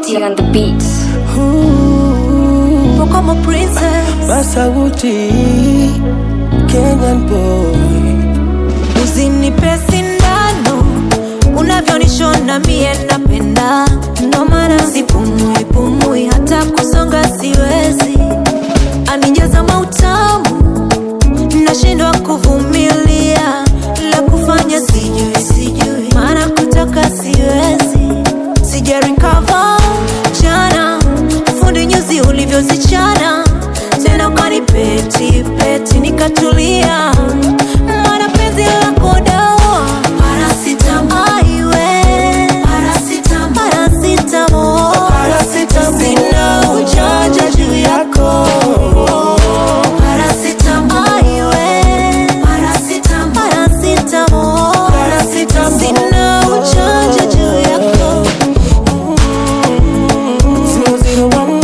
Sauti on the beats. Como princess Masauti Kenyan boy. Usinipe sindano unavyonishona mie napenda, ndo maana sipumui hata kusonga siwezi. Anijaza mautamu nashindwa kuvumilia, la kufanya sijui maana kutoka siwezi. Sija recover jana fundi nyuzi ulivyozichana, tena ukanipeti nikatulia, maana penzi lako dawa. Paracetamol sina ujanja juu yako. Paracetamol sina ujanja juu yako. 001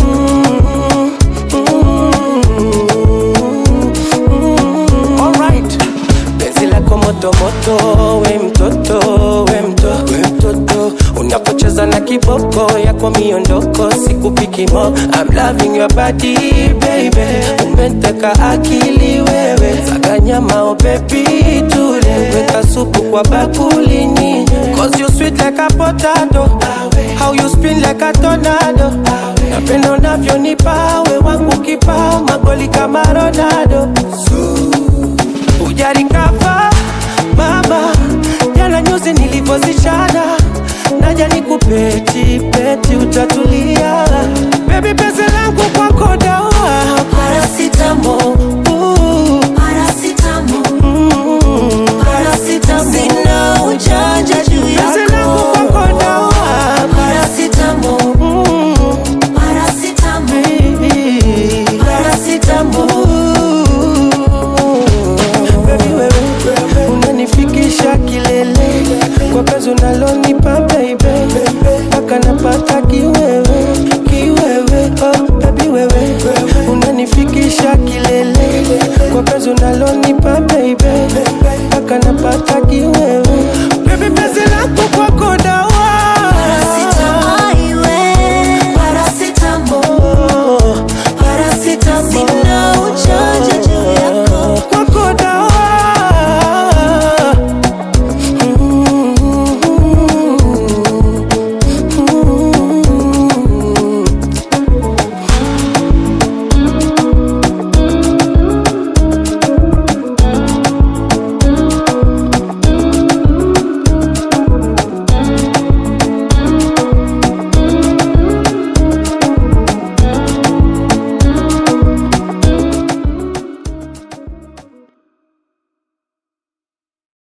Alright. Penzi lako moto moto, we mtoto. Unapocheza na kiboko yako miondoko, sikupiki mo. I'm loving your body baby, umeteka akili wewe. Saganyama oh baby tule, weka supu kwa bakulini. Cause you sweet like a potato, how you spin like a tornado. Napenda unavyonipa we wangu kipa, magoli kama Ronaldo. Ujarikava mama, jana nyuzi nilivozichana, naja nikupeti utatulia. Baby pesa langu kwako dawa. Paracetamol Sina ujanja juu yako. pesa langu kwako dawa. Paracetamol Baby wewe unanifikisha kilele, kwa kazi unalonipa baby, mpaka napata kiwewe. Oh baby wewe unanifikisha kilele, kwa kazi unalonipa baby, mpaka napata kiwewe.